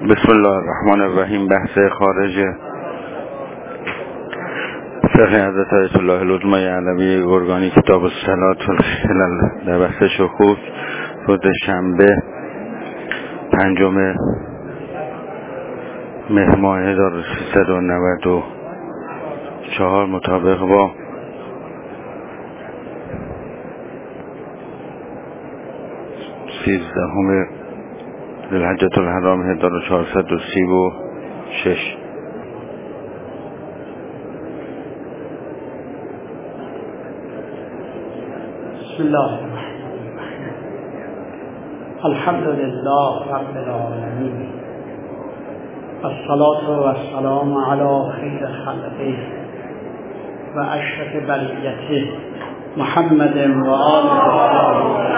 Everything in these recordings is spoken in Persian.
بسم الله الرحمن الرحیم. بحث خارج فقه حضرت آیت الله العظمی علوی گرگانی، کتاب الصلاة والخلل، در بحث شکوک، روز شنبه 5 مهر ماه 1394 مطابق با 13 ذوالحجة الحرام 1436. بسم الله الرحمن الرحیم. الحمد لله رب العالمین، الصلاة والسلام علی خیر خلقه و اشرف بریته محمد و آله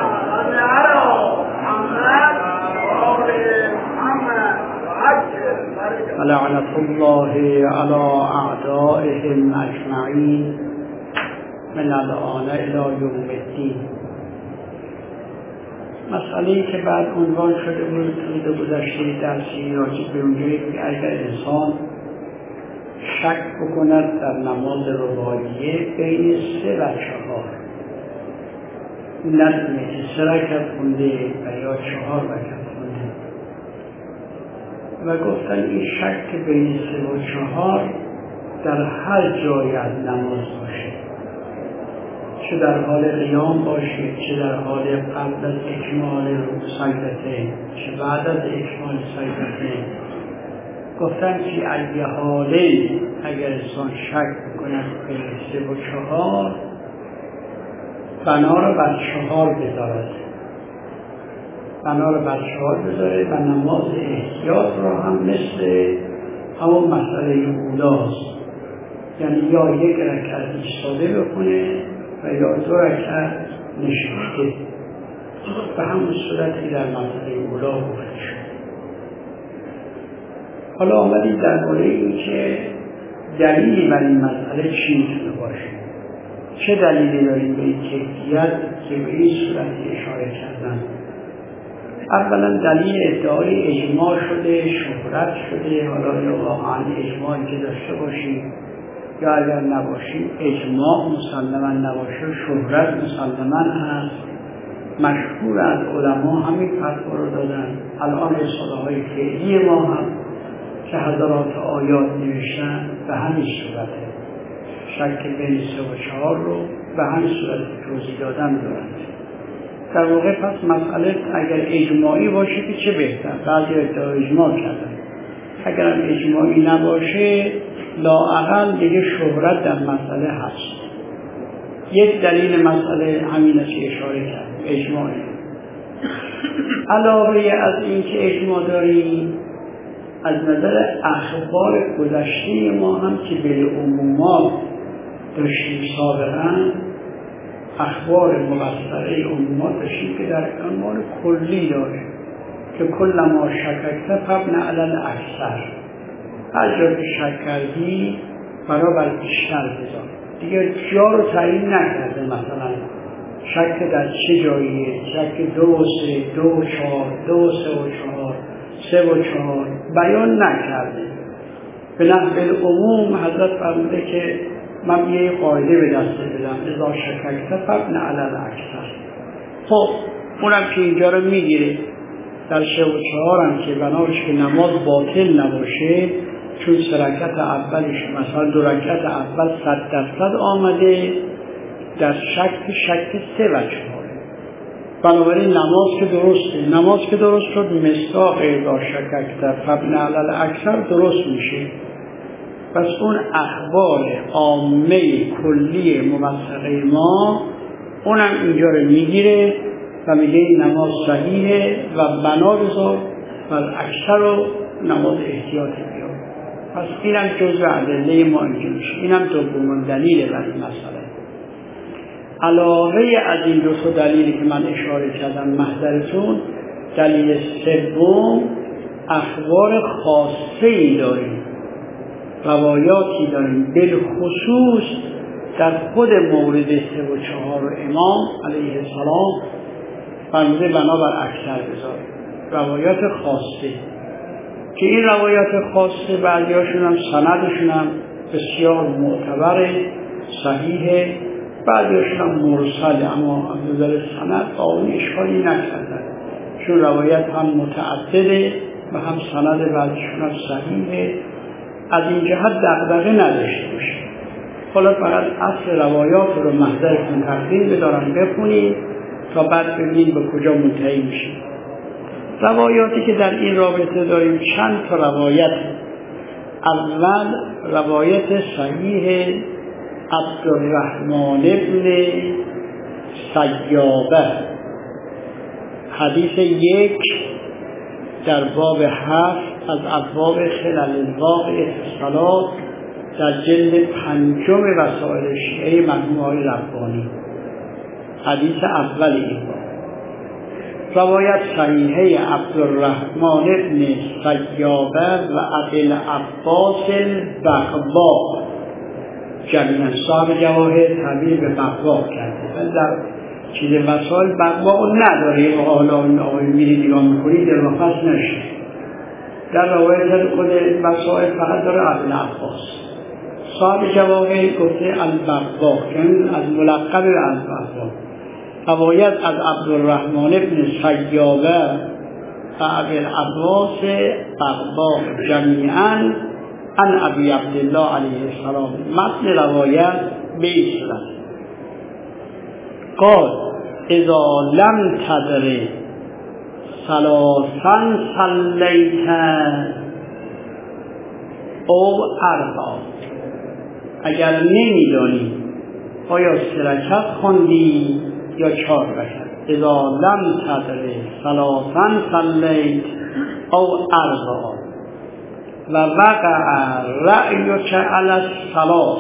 لعنت الله علی اعدائهم اجمعین من الآن الی یوم الدین. مسئله‌ای که بعد عنوان شده بود روز گذشته درسی راجع به اونجایی که اگر انسان شک بکند در نماز رباعیه بین 3 و 4 ندونه که 3 رکعت خونده و یا 4 رکعت خونده، و گفتن این شک بین 3 و 4 در هر جای از نماز باشه، چه در حال قیام باشه، چه در حال قبل از اکمال سجدتین، چه بعد از اکمال سجدتین. گفتن که اگه حاله اگر انسان شک کند بین 3 و 4 بنا رو بر 4 بذارد، بنا رو بر 4 بذاره و نماز احتیاط رو هم مثل همون مسئله اولاست، یعنی یا 1 رکعت ایستاده بکنه و یا 2 رکعت نشسته، به همون صورتی در مسئله اولا گفته شد. حالا آمدید درباره این که دلیلی بر این مسئله چی میتونه باشه، چه دلیلی داریم به این کیفیت که به این صورتی اشاره کردن. اولا دلیل ادعای اجماع شده، شهرت شده. حالا یا واقعا اجماعی که داشته باشیم یا اگر نباشیم، اجماع مسلما نباشه، شهرت مسلما هست. مشهور از علما همین فتوا رو دادن. الان رساله های فعلی ما هم که هزارات آیات نوشتن به همین صورته، شک بین 3 و 4 رو به همین صورت توضیح دادن دارند. در واقع پس مسئله اگر اجماعی باشه که چه بهتر، بعضی ادعا اجماع کردن. اگر هم اجماعی نباشه لااقل دیگه شهرت در مسئله هست. یک دلیل مسئله همین است که اشاره کرد، اجماعی. علاوه از این که اجماع داریم، از نظر اخبار گذشته ما هم که به عمومات داشتیم سابقا، اخبار مبصره عمومات داشتیم که در عنوان کلی داره که کل ما شککت فابن علی الاکثر، هر جا که شک کردی برابر بیشتر بذار. دیگه جا رو تعیین نکرده، مثلا شک در چه جاییه، شک 2 و 3 2 و 4 2 و 3 و 4 3 و 4 بیان نکرده. به نحو العموم حضرت فرموده که من یه قاعده به دست بدم، اذا شککت فابن علی الاکثر. خب اونم که اینجا رو میگیره در 3 و 4 هم که بناش که نماز باطل نباشه، چون 3 رکعت اولش مثلا 2 رکعت اول 100% آمده، در شک 3 و 4. بنابراین نماز که درسته، نماز که درست شد مصداق اذا شککت فابن علی الاکثر درست میشه. پس اون اخبار عامه کلی موثقه ما اونم اینجا رو میگیره و میگه این نماز صحیحه و بنا بذار و اکثر رو نماز احتیاطی بیار. پس اینم جزء ادله ما اینجا میشه. اینم دومین دلیل بر این مسئله. علاوه از این 2 دلیلی که من اشاره کردم محضرتون، دلیل سوم اخبار خاصه‌ای داریم، روایاتی داریم، بالخصوص در خود مورد 3 و 4 امام علیه السلام فرموده بنابر اکثر بذار. روایات خاصه که این روایات خاصه بعضیاشون هم سندشون هم بسیار معتبر صحیحه، بعضیاشون هم مرسل، اما از نظر سند اون اشکالی نکردن، چون روایت هم متعدده و هم سند بعضیشون هم صحیحه، از این جهت دغدغه نداشته باشه. حالا فقط اصل روایات رو محضرتون تقدیم بدارم بخونید تا بعد ببینید به کجا منتهی میشیم. روایاتی که در این رابطه داریم چند تا روایت. اول روایت صحیح عبدالرحمن ابن سیابه، حدیث 1 در باب 7 از ابواب خلل الواقع اتصالات در جلد 5 وسائل شیعه مجموعه ربانی، حدیث اول این باب. روایت صحیحه عبدالرحمن ابن سیابه و ابوالعباس البغباء، جمیعا صاحب جواهر تعبیر به بغباء کرده، در چیز وسائل بغباء نداره و حالا این آقای میری نگاه میکنی در وقت نشه. در روایت خود وسائل فقط داره ابوالعباس، صاحب جواهر گفته البغباء، یعنی از ملقب البغباء. روایت از عبدالرحمن ابن سیابه و ابوالعباس بغباء جمیعا عن ابی عبدالله علیه السلام. متن روایت به این صورت: قال اذا لم تدر ثلاثا صلیت او اربعا، اگر نمیدانی آیا 3 رکعت خوندی یا 4 رکعت. اذا لم تدر ثلاثا صلیت او اربعا و وقع رأیک علی الثلاث،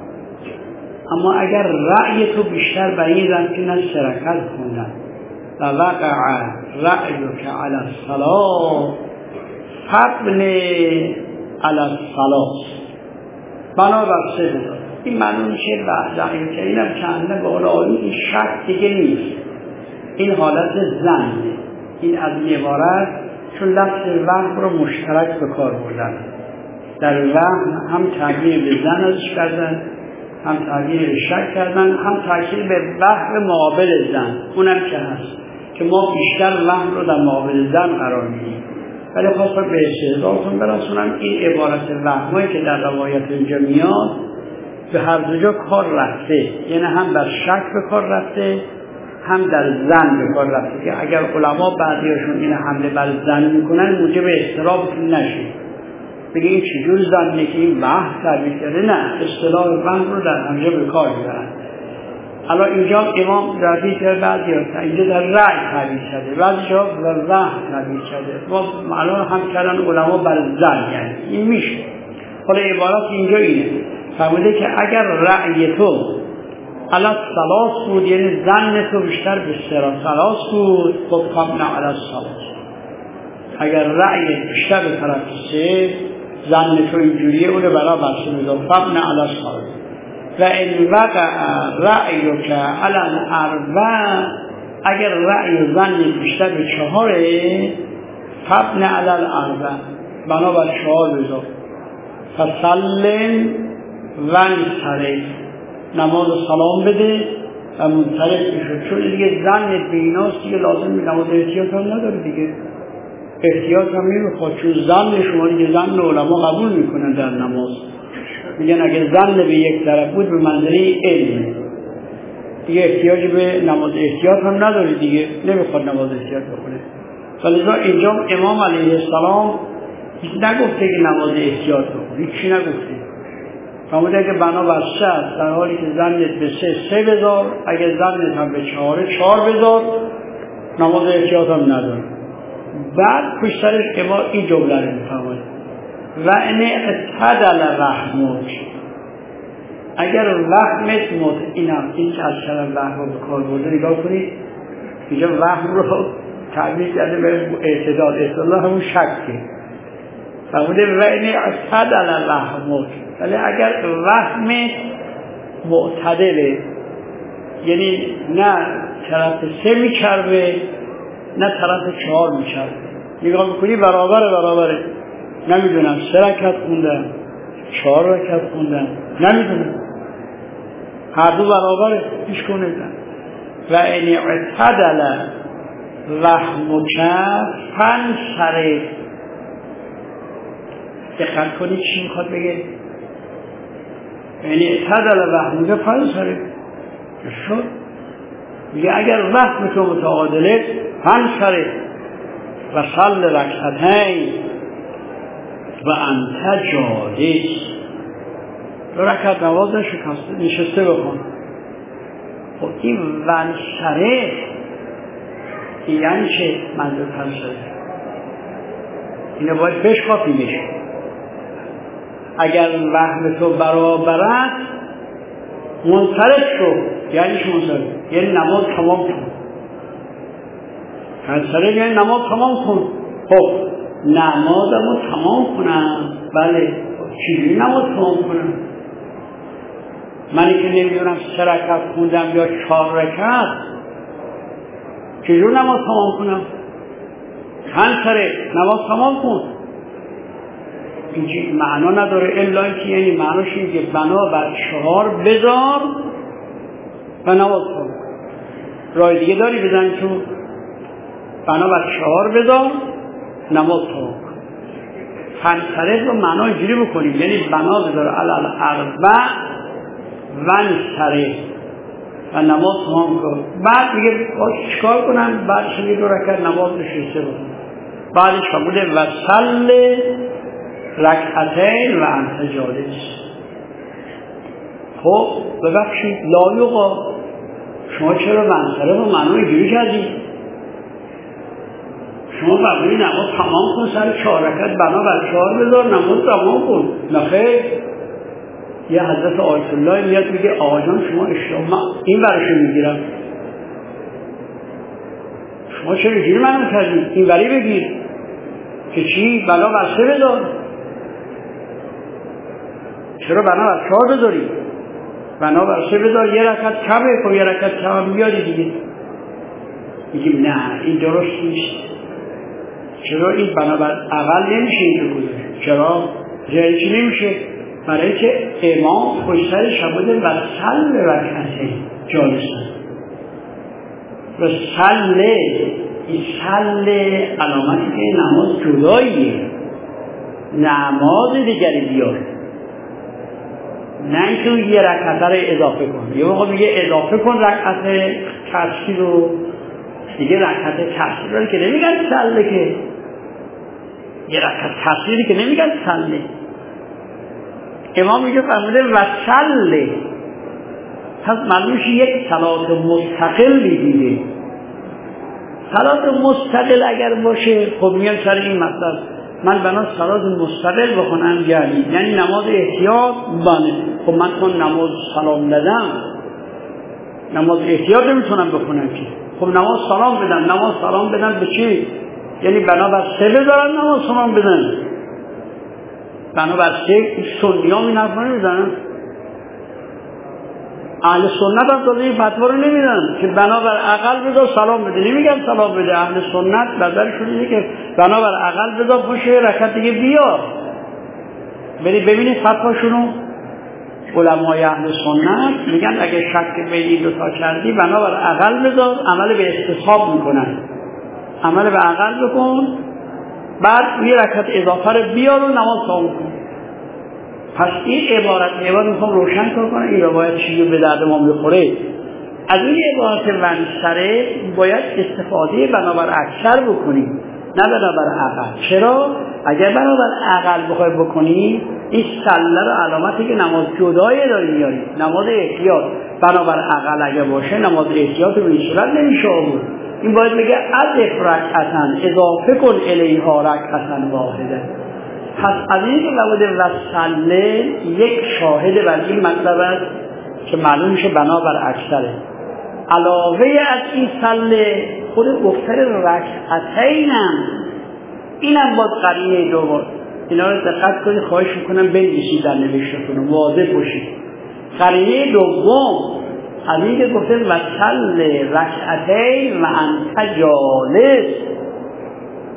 اما اگر رأی تو بیشتر به این رفت که نه 3 رکعت خوندن، و وقع رأیک علی الثلاث فابن علی الثلاث، بنا بر 3 بذار. این معنی میشه رأیک، اینم چنده به حالا این شک دیگه نیست، این حالت زنه. این از عبارت چون لفظ وهم رو مشترک به کار بردن، در وهم هم تعبیر به زن ازش کردن، هم تعبیر به شک کردن، هم تاکید به وهم مقابل زن، اونم که هست که ما بیشتر وهم رو در مقابل زن قرار میدیم. ولی خواستم به استحضارتون برسونم این عبارت وهمایی که در روایت اینجا میاد به هر دو جا کار رفته، یعنی هم در شک به کار رفته هم در زن به کار رفته، که اگر علما بعضیاشون این حمله بر زن میکنن موجب اضطرابتون نشه، بگه این چجور زنه که این وهم تعبیر کرده. نه، اصطلاح وهم رو در همجا به کار میبرن. الان اینجا امام رضی کرده، اینجا در رأی تعبیر کرده، بعضی جا در وهم تعبیر کرده، ما معلوم هم کردن علما بر زن، یعنی این میشه. حالا عبارت اینجا اینه، فرموده که اگر رأی تو علی الثلاث بود، یعنی زن تو بیشتر به 3 بود، خب فابن علی الثلاث. اگر رأی بیشتر به طرف 3، زن تو اینجوریه، اونو برای برسه میدون فابن علی الثلاث. و این وقع رأیک علی الاربع، اگر رأی زن بیشتر به 4، فابن علی الاربع، بنا بر 4 بذار. فسلم و انصرف، نماز سلام بده و منصرف بشو، چون دیگه زن بیناست دیگه لازم به نماز احتیاط هم نداره دیگه، احتیاط هم نمیخواد، چون زن شما دیگه زن علما قبول میکنن در نماز، میگن اگه زن به یک طرف بود به منزله علم دیگه احتیاج به نماز احتیاط هم نداره دیگه، نمیخواد نماز احتیاط بخونه. ولذا اینجا امام علیه السلام نگفته که نماز احتیاط بخونه، هیچی نگفته، فرموده که بنا بر 3 در حالی که زنت به 3 بذار، اگه زنت هم به 4 بذار، نماز احتیاط هم نداره. بعد پشترش امام این جمله رو میفرماید: و ان اعتدل رحمک، اگر رحمت مطمئنم، این که از شرم رحم رو به کار برده نگاه کنید، اینجا رحم رو تعبیر کرده به اعتدال، اعتدال همون شکه، فرموده و ان اعتدل رحمک، ولی اگر رحم معتدله، یعنی نه طرف 3 میچربه نه طرف 4 میچربه، نگاه میکنی برابره، نمیدونم 3 رکعت خوندم 4 رکعت خوندم، نمیدونم، هر دو برابره، هیچ کنه نمیدونم. و این اعتدل وهمک فانصرف. دقت کنید چی میخواد بگه؟ یعنی اعتدل وهمک فانصرف شد، میگه اگر وهم تو متعادله فانصرف و صل رکعتین و انت جالس. 2 رکعت نماز نشسته بکن. خب این وانصرف یعنی چه؟ منظور فانصرف اینو باید بشکافیمش. اگر وهم تو برابر است منصرف شو، یعنی چه منصرف؟ یعنی نماز تمام کن. منصرف یعنی نماز تمام کن. خب نمازمو تمام کنم، بله، چجوری نماز تمام کنم؟ منی که نمیدونم 3 رکعت خوندم یا 4 رکعت، چجور نماز تمام کنم؟ منصرف نماز تمام کن. اینجی معنا نداره الا اینکه یعنی معناش اینه که بنا بر 4 بذار و نماز کن. راه دیگه داری بزن تو بنا بر 4 بذار نماز تمام کن. منصرف رو معنا اینجوری بکنیم یعنی بنا بذار علی الاربع وانصرف و نماز تمام کن. بعد میگه چیکار کنم؟ بعدش میگه 2 رکعت نماز نشسته بکن. بعدش فرموده و صل رکعتین و انت جالس. خب ببخشید لایقا شما چرا منصرف و معنا اینجوری کردید؟ شما فرمودید نماز تمام کن، سر 4 رکعت بنا بر 4 بذار نماز تمام کن. نخیر، یه حضرت آیت الله میاد میگه آقا جان شما اشتباه، من این برشو میگیرم، شما چرا اینجوری منو کردید؟ این بری بگیر که چی؟ بنا بر 3 بذار. چرا بنا بر 4 بذاری؟ بنا بر 3 بذار، 1 رکعت کمه، خب 1 رکعت کم بیاری دیگه. میگیم نه این درست نیست. چرا این بنا بر اقل نمیشه اینجا گذاشت؟ چرا؟ چی نمیشه؟ برای که امام پشت شبوده و صل رکعتین جالسن. و صل، این صل علامتی که نماز جداییه، نماز دیگری بیار، نه اینکه 1 رکعت رو اضافه کن. یه موقع میگه اضافه کن رکعت کسری رو، دیگه رکعت کسری رو که نمیگن صله، که 1 رکعت کسری که نمیگن صله. امام میگه فرموده و صله، پس معلومش یک صلات مستقل میگیره. صلات مستقل اگر باشه خب میان سر این مطلب من بنا صلات مستقل بخونم، یعنی نماز احتیاط بانه. خب من کن نماز سلام ندم، نماز احتیاط نمیتونم بخونم که. خب نماز سلام بدم به چی؟ یعنی بنا بر 3 بذارن نماز سلام بدن، بنا بر 3 سنی ها می نفر نمیدن. اهل سنت هم تازه این فتوا رو نمیدن که بنابر اقل بذار سلام بده، نمیگن سلام بده. اهل سنت نظرشون اینه که بنابر اقل بذار پشت رکعت دیگه بیا. برید ببینید فتواشونو. علمای اهل سنت میگن اگه شک بین این 2 تا کردی بنابر اقل بذار، عمل به استصحاب میکنن، عمل به اقل بکن، بعد 1 رکعت اضافه رو بیار و نماز تمام کن. پس این عبارت میخوام روشن کنم این روایت چیزی به درد ما میخوره. از این عبارت ونسره باید استفاده بنابر اکثر بکنیم، نه بنابر اقل. چرا؟ اگر بنابر اقل بخوای بکنی این سله رو علامتی که نماز جدایی داری میاری، نماز احتیاط. بنابر اقل اگر باشه نماز احتیاط رو به این صورت نمیشه آورد. این باید بگه اضف رکعتن، اضافه کن الیها رکعتن واحده. پس از این که لابد وصله یک شاهد بر این مطلب است که معلوم میشه بنابر اکثره. علاوه از این صله خود گفتر رکعتینم، اینم باید قرینه دوم. اینا رو دقت کنید، خواهش میکنم بنویسید در نوشتتون، واضح باشید. قرینه دوم از این که گفته وصل رکعتین و انت جالس،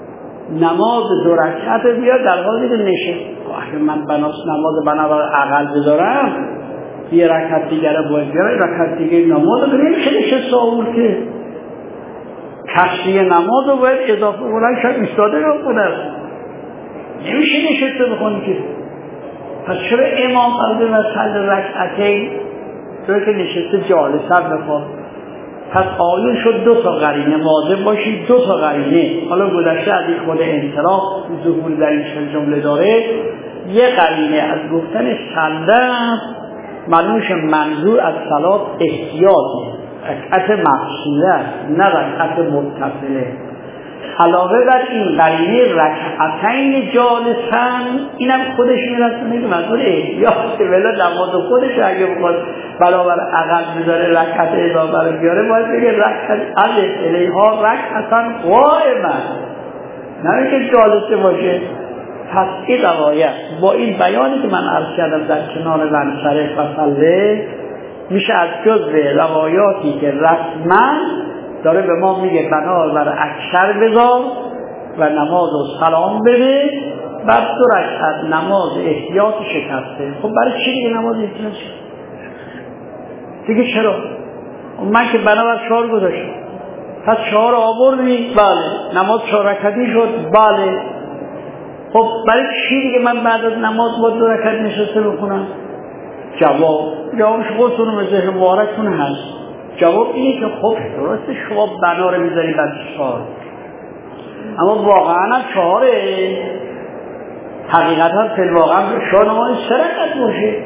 نماز 2 رکعت بیاد در حالی که نشه. اگه من نماز بنابر عقل بذارم 1 رکعت دیگر باید بیارم، رکعت دیگه نماز رو نمیشه نشسته آورد که کشتی نماز رو باید اضافه کنن، شاید ایستاده رو کنن، نمیشه نشسته بخونی که. پس چرا امام فرده و صلی رکعتین چرا که نشسته جالسه بخواد؟ پس آیون شد 2 تا قرینه، مواظب باشید 2 تا قرینه. حالا گذشته از این خود انصراف ظهور در این جمله داره. یه قرینه از گفتن سلم معلومش منظور از صلات احتیاطه، رکعت مقصوره نه رکعت متصله. علاوه بر این قرینه رکعتین جالسن اینم خودش میرسونه که منظور احتیاطه، ولی نماز خودش اگه بخواد برابر عقل بذاره رکعت اضافه رو بیاره باید بگه رکعت الیها رکعتن قائما، نه که جالسه باشه. پس این روایت با این بیانی که من عرض کردم در کنار لنصرف و صله میشه از جزو روایاتی که رسما داره به ما میگه بنابر اکثر بذار و نماز و سلام بده، بعد 2 رکعت نماز احتیاط شکسته. خب برای چی دیگه نماز احتیاط شد دیگه؟ چرا؟ من که بنابر 4 گذاشتم، پس 4 آوردی، بله. نماز 4 رکعتی شد، بله. خب برای چی دیگه من بعد از نماز با 2 رکعت نشسته بخونم؟ جوابش خودتون به ذهن مبارکتون هست. جواب اینه که خب درسته شما بنا رو میذاری بعد 4، اما واقعا 4 حقیقتا فی الواقع شما نماز 3 رکعت باشه،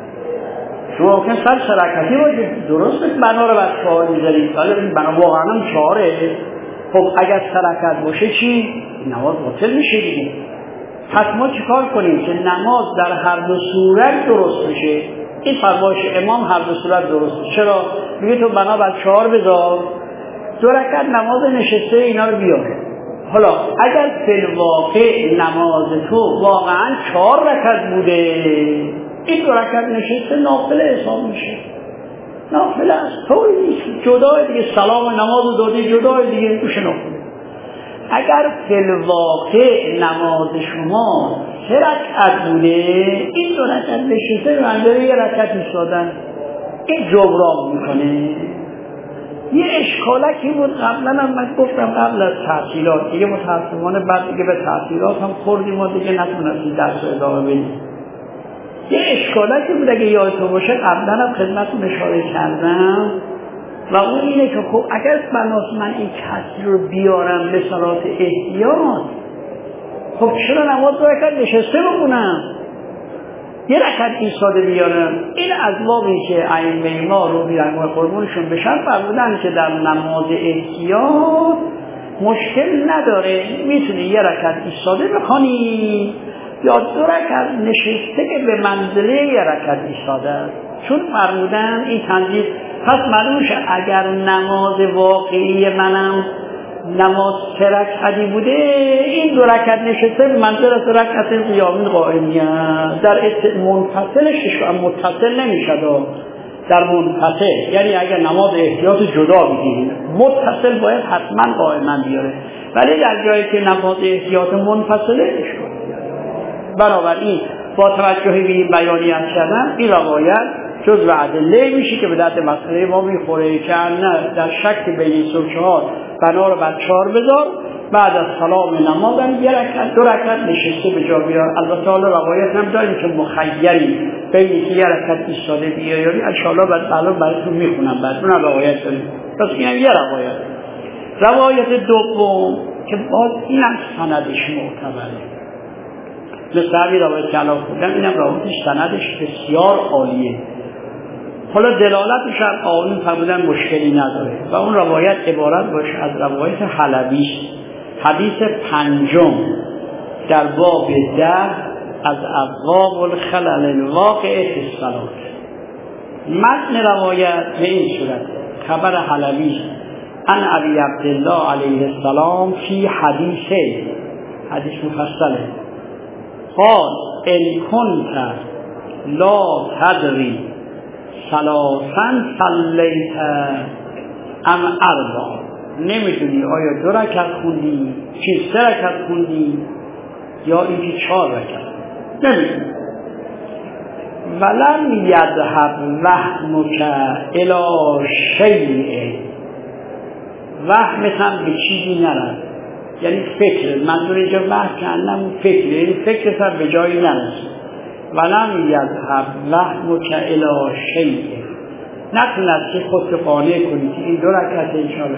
شما ممکن 3 رکعتی باشه، درسته بنا رو بعد 4 میذاری، ولی بنا واقعا 4. خب اگر 3 رکعت باشه چی؟ نماز باطل میشه دیگه. پس ما چیکار کنیم که نماز در هر 2 صورت درست بشه؟ این فرمایش امام هر 2 صورت درسته. چرا؟ میگه تو بنا بر 4 بذار، 2 رکعت نماز نشسته اینا رو بیاره. حالا اگر فی الواقع نماز تو واقعا 4 رکعت بوده، این 2 رکعت نشسته نافله حساب میشه، نافله است، طوری نیست، جدای دیگه. سلام نماز دادی جدای دیگه، توش نافله. اگر فی الواقع نماز شما 3 رکعت بوده، این 2 رکعت نشسته به منظور 1 رکعت ایستادن، این جبران میکنه. یه اشکالکی بود قبلا هم من گفتم قبل از تعطیلات، دیگه متاسفانه بعد دیگه به تعطیلات هم خوردیم و دیگه نتونستیم درس ادامه بدیم. یه اشکالکی بود اگه یادتون باشه قبلا هم خدمتتون اشاره کردم، و اون اینه که خب اگر بناس من این کسر رو بیارم به صلات احتیاط، خب چرا نماز 2 رکعت نشسته بکنم 1 رکعت ایستاده بیارم؟ این از بابی که ائمه ما رو بیرنگاه قربونشون بشن فرمودن که در نماز احتیاط مشکل نداره، میتونی 1 رکعت ایستاده بخونی یا 2 رکعت نشسته که به منزله 1 رکعت ایستاده است، چون فرمودن این تنظیر. پس معلوم شه اگر نماز واقعی منم نماز 3 رکعتی بوده، این 2 رکعت نشسته به منزله 2 رکعت قیام قائمیت. در منفصلش متصل نمیشه، در منفصل یعنی اگر نماز احتیاط جدا بگیریم متصل باید حتما قائما بیاره، ولی در جایی که نماز احتیاط منفصله اشکال بیاره. بنابراین با توجه به این بیانی کردن این روایت جزو ادله میشه که به درد مسئله ما میخوره که نه در شک بین سوچه‌ها بنا رو بر 4 بذار، بعد از سلام نماز هم 1 رکعت 2 رکعت نشسته به جا بیار. البته حالا روایت هم داریم که مخیری بین که 1 رکعت ایستاده بیاری، ان شاء الله بعد براتون میخونم بعد اون روایت داریم. پس اینم یه روایت. روایت دوم که باز اینم سندش معتبره، مثل همین روایت که الان خوندم، اینم روایتش سندش بسیار عالیه. حالا دلالتش هم آقایون فرمودن مشکلی نداره و اون روایت عبارت باشه از روایت حلبی، حدیث 5 در باب 10 از ابواب الخلل الواقع فی الصلاة. متن روایت به این صورت: خبر حلبی عن ابی عبدالله علیه السلام فی حدیثه، حدیث مفصله، قال ان کنت لا تدری ثلاثا صلیت ام 4، نمیدونی آیا 2 رکعت خوندی، 3 رکعت خوندی یا اینکه 4 رکعت نمیدونی. ولم یذهب وهمک الی شیء، وهمت هم به چیزی نرفت، یعنی فکر، منظور اینجا وهم که انم فکر، یعنی فکرت هم به جایی نرسید. ولم یذهب وهمک الی شیء، نتونست که خود قانع کنی که این 2 رکعت انشاءالله.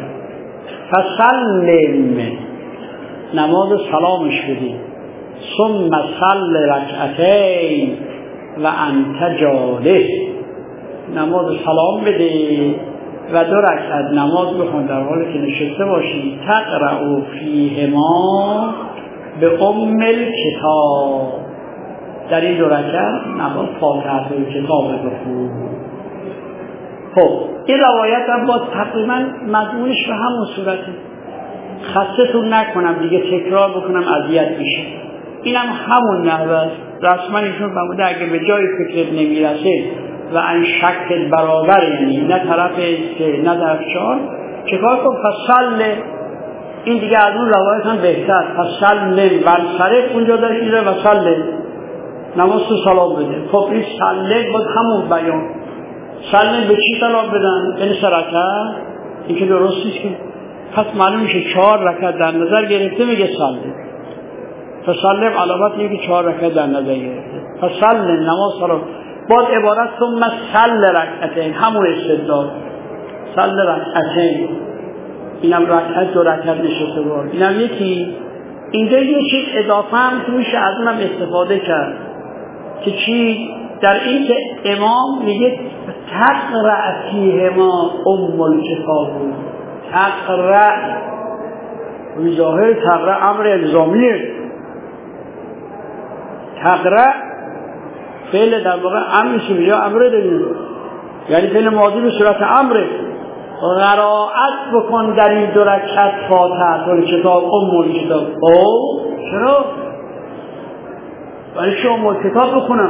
فسلم، نماز سلامش بدی. ثم صل رکعتین و انت جالس، نماز سلام بده و 2 رکعت نماز بخون در حالی که نشسته باشی. تقرأ فیهما به ام الکتاب، در این 2 رکعت نماز فاتحه کتاب بخون. خب این روایت هم با تقریبا مضمونش به همون صورته، خستتون نکنم دیگه تکرار بکنم اذیت میشه. اینم همون نحوه است. رسما ایشون فرموده اگه به جای فکرت نمیرسه و ان شک برابر، یعنی نه طرف 3 نه طرف 4، چیکار کن؟ فصل، این دیگه از اون روایت هم بهتر. فصل والصرف اونجا داشت اینجا وصل، نماز تو سلام بده. خب این سله بود همون بیان. سله به چی سلام بدن؟ یعنی 3 رکعت، این که درست نیست که. پس معلوم میشه 4 رکعت در نظر گرفته، میگه سله. فسلم علامت میگه 4 رکعت در نظر گرفته. فسلم نماز سلام. بعد عبارت ثم صل رکعتین، همون استدلال. صل رکعتین، اینم رکعت 2 رکعت نشسته بود. اینم یکی. اینجا یه چیز اضافه هم که میشه از اونم استفاده کرد که چی؟ در این که امام میگه تقرأ فیهما ام الکتاب، تقرأ ظاهر تقرأ امر الزامیه. تقرأ فعل در واقع امر یا امر داریم، یعنی فعل ماضی به صورت امره. قرائت بکن در این 2 رکعت فاتحه کتاب ام الکتاب. او چرا؟ برای چه ام الکتاب بکنم؟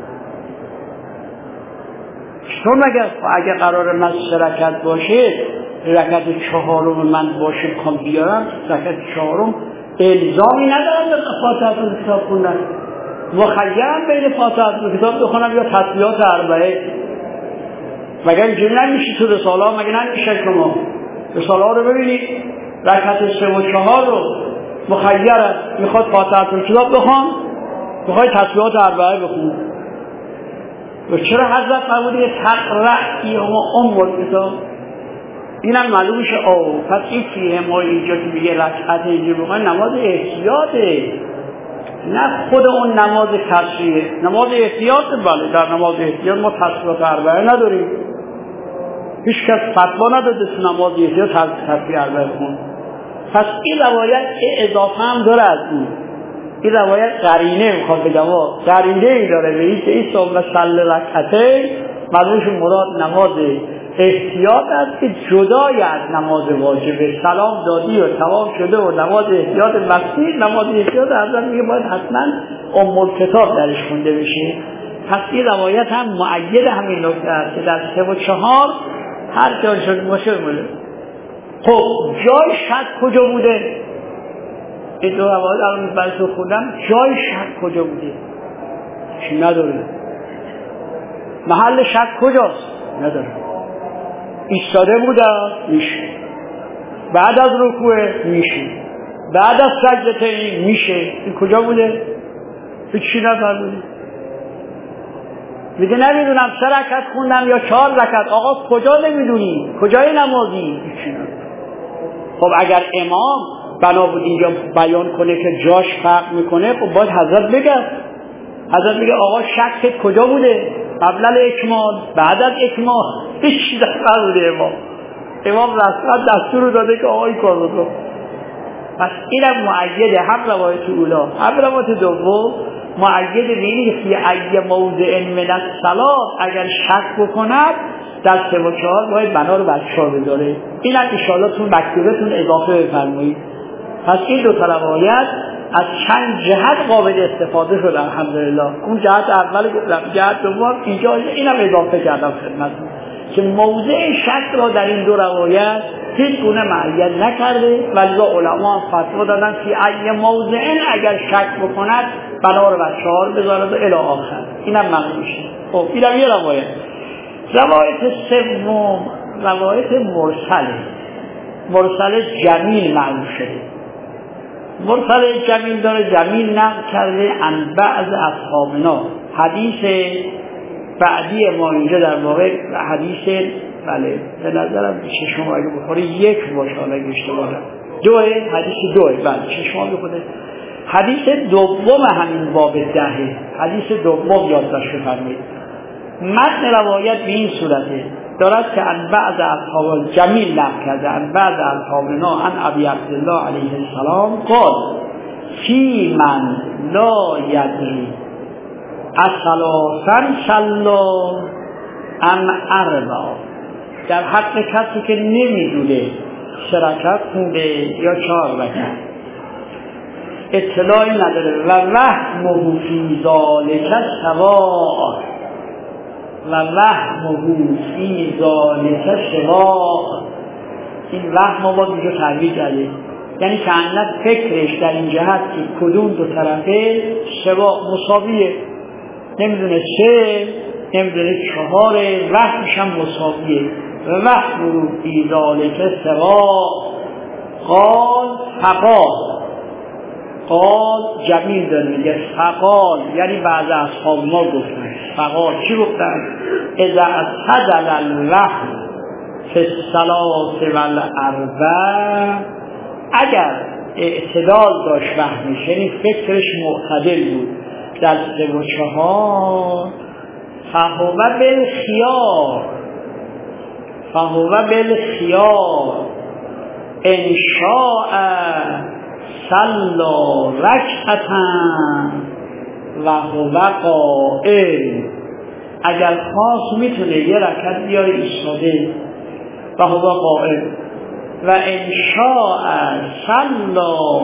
چطور مگر؟ اگه قرار من 3 رکعت باشه، رکعت 4م من باشه بخوام بیارم، رکعت 4م الزامی ندارم به فاتحه کتاب خوندن، مخیرم بین فاتحه کتاب بخونم یا تسبیحات 40. مگر اینجوری نمیشه تو رساله ها؟ مگر نمیشه شما رساله ها رو ببینید رکعت 3 و 4 رو مخیر است، میخواد فاتحه کتاب بخون، میخواد تسبیحات 40 بخون. و چرا حضرت فرموده تقرأ فیهما ام الکتاب؟ اینم معلوم میشه. پس این فیهما اینجا که میگه رکعت اینجا بخون نماز احتیاطه، نه خود اون نماز کسریه. نماز احتیاط، بله در نماز احتیاط ما تسبیحات 40 نداریم، هیچ کس فتوا نداده تو نماز احتیاط تسبیح 40 خون. پس این روایت اضافه هم داره از این روایت قرینه میخواد بگم، قرینه ای داره به این که این ثم صل رکعتین معلومش مراد نماز احتیاط است که جدای از نماز واجبه. سلام دادی و تمام شده و نماز احتیاط مسیح، نماز احتیاط حضرت میگه باید حتما ام الکتاب درش خونده بشه. پس این روایت هم مؤید همین نکته است که در 3 و 4 هر جا شد باشه بوده. خب جای شک کجا بوده؟ این 2 روایت الان براتون خوندم، جای شک کجا بوده؟ چی نداره. محل شک کجاست؟ نداره. ایستاده بوده میشه، بعد از رکوع میشه، بعد از سجدتین میشه. این کجا بوده؟ چی نفرموده؟ میگه نمیدونم 3 رکعت خوندم یا 4 رکعت. آقا کجا نمیدونی؟ کجای نمازی؟ خب اگر امام بنا بود اینجا بیان کنه که جاش فرق میکنه، خب باید حضرت بگه. حضرت میگه آقا شکت کجا بوده؟ قبل الاکمال، بعد از اکمال، هیچ چیز نبوده. امام رسول دستور رو داده که آقا این کار بکن. پس اینم مؤیده، هم روایت اولا هم روایت دوم مؤیده به اینه که فی ای موضع من الصلاة اگر شک بکند در 3 و 4 باید بنا رو برشار بذاره. اینم انشاءالله تو مکتوبتون اضافه بفرمایید. پس این 2 روایت از چند جهت قابل استفاده شد الحمدلله. اون جهت اول گفتم، جهت دوم اینجا اینم اضافه کردم خدمتتون که موضع شک را در این 2 روایت هیچ گونه معیت نکرده و لذا علما فتوا دادن که ای موضع اگر شک بکند بنا رو بر 4 بذارد و الی آخر. اینم معنی میشه. خب اینم یه روایت. روایت سوم روایت مرسل جمیل معروف شده. مرسل جمیل داره، جمیل نقل کرده عن بعض اصحابنا. حدیث بعدی ما اینجا در واقع حدیث بله به نظرم چشم اگه بخوره 1 باشه، حالا اگه اشتباه نکنم 2 حدیث 2 بله چشم بخوره. حدیث دوم همین باب 10 حدیث دوم یادداشت بفرمایید. متن روایت به این صورته دارد که عن بعض اصحاب جمیل نقل کرده عن بعض اصحابنا عن ابی عبدالله علیه السلام قال فی من لا یدری اثلاثا صلا ام اربع، در حق کسی که نمیدونه 3 رکعت خونده یا 4 رکعت، اطلاعی نداره و وهمه فی ذالک سواء و وهمه فی ذالک سواء. این وهم ما اینجا تعبیر کرده یعنی که اندک فکرش در این جهت که کدوم دو طرفه سواء مساویه، نمیدونه 3 نمیدونه 4 وهمش هم مساویه. و وهمه فی ذالک سواء قال فقال جمیل داره میگه فقال یعنی بعض اصحاب ما گفتن فقال چی گفتن؟ اذا اعتدل اللحم فی الثلاث والاربع، اگر اعتدال داشت وهمش یعنی فکرش معتدل بود در 3 و 4 فهو بالخیار ان شاء صلا رکعتا و هو قائم، اگر خواست میتونه 1 رکعت بیاره ایستاده و هو قائم، و ان شاء صلا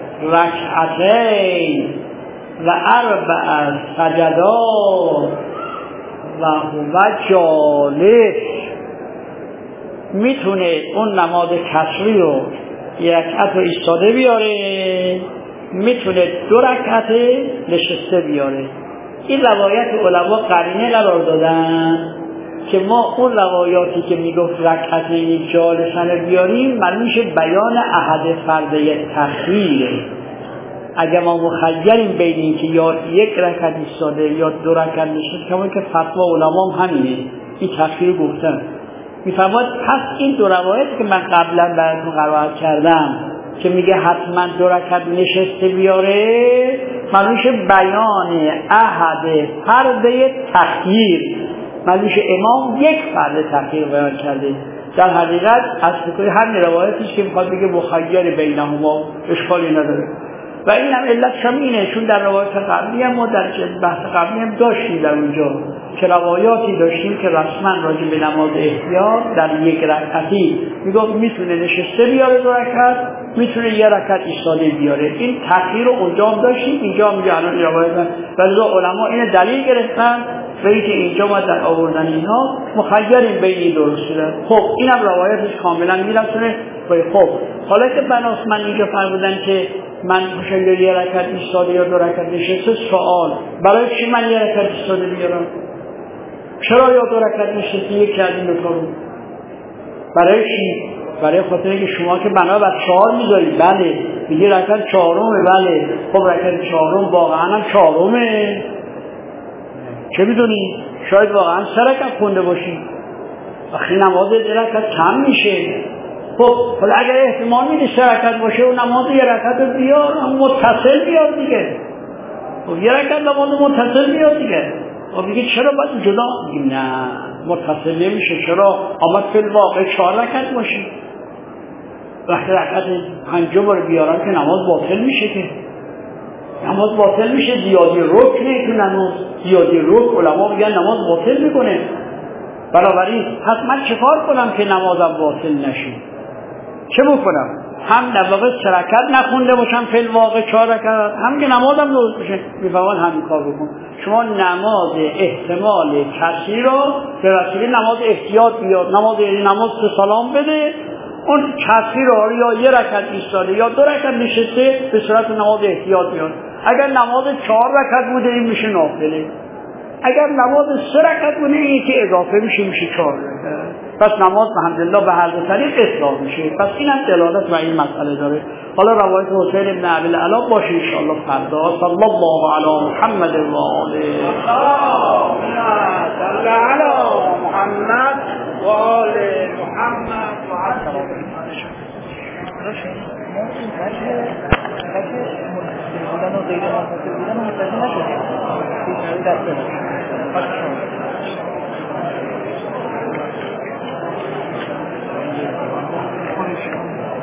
رکعتین و 4 سجدات و هو جالس، میتونه اون نماز کسری رو 1 رکعت رو ایستاده بیاره، میتونه 2 رکعت نشسته بیاره. این روایت علما قرینه قرار دادن که ما اون روایاتی که میگفت رکعتین جالسن بیاریم معلوم میشه بیان احد فرده تخییره. اگر ما مخیریم بین این که یا 1 رکعت ایستاده یا 2 رکعت نشسته، کما که فتوا علما هم همینه، این تخییر گفتن. میفرماید پس این 2 روایت که من قبلا براتون قرائت کردم که میگه حتما 2 رکعت نشسته بیاره، معلومش بیان احد فرده تخییر، معلومش امام 1 فرد تخییر بیان کرده. در حقیقت اصل همین روایتیش که میخواد بگه مخیر بینهما اشکالی نداره. و این هم علتش هم اینه چون در روایت قبلی هم ما در بحث قبلی هم داشتیم در اونجا که روایاتی داشتیم که رسما راجع به نماز احتیاط در 1 رکعتی میگفت میتونه نشسته بیاره 2 رکعت، میتونه 1 رکعت ایستاده بیاره. این تخییر رو اونجا هم داشتیم، اینجا هم الان روایت ولی علما اینو دلیل گرفتن و اینکه اینجا ما در آوردن اینها مخیریم بین این 2 صورت. خب اینم روایتش کاملا میرسونه. خب حالا که بناس من اینجا فرمودن که من میشه 1 رکعت ایستاده یا 2 رکعت نشسته، سوال برای چی من 1 رکعت ایستاده بیارم؟ چرا یا 2 رکعت نشسته یک از این 2 تا رو؟ برای چی؟ برای خاطر اینکه شما که بنا بر 4 میذارید، بله میگه رکعت 4م، بله خب رکعت 4م واقعا هم 4مه، چه میدونی؟ شاید واقعا 3 رکعت خونده باشی، وقتی نماز 2 رکعت کم میشه. خب حالا اگر احتمال میدی 3 رکعت باشه و نماز 1 رکعت رو بیار، متصل بیار دیگه. خب 1 رکعت نماز متصل بیار دیگه. خب میگه چرا باید جدا؟ میگه نه متصل نمیشه. چرا؟ اما فی الواقع 4 رکعت باشه. وقتی رکعت 5 رو بیارن که نماز باطل میشه، که نماز باطل میشه. زیادی رکنه تو نماز، زیادی رکن علما میگن نماز باطل میکنه. بنابراین پس من چه کار کنم که نمازم باطل نشه؟ چه بکنم؟ هم در واقع 3 رکعت نخونده باشم فی الواقع 4 رکعت، هم که نمازم درست بشه. میفهمن همین کار بکن. شما نماز احتمال کسی رو به وسیله نماز احتیاط بیار. نماز 3 سلام بده، اون کسری رو یا یه رکعت ایستاده یا 2 رکعت نشسته به صورت نماز احتیاط بیاد. اگر نماز 4 رکعت بوده این میشه نافله، اگر نماز 3 رکعت بوده این که اضافه میشه 4 رکعت. پس نماز الحمدلله به هر دو طریق اصلاح میشه. پس اینم دلالت بر این مسئله داره. حالا روایت حسین بن ابی العلا باشه ان شاء الله فردا. صلی الله علی محمد و آله. صلی علی محمد و آل محمد و علی بودن و غیر منتظر بودن و متوجه نشدیم.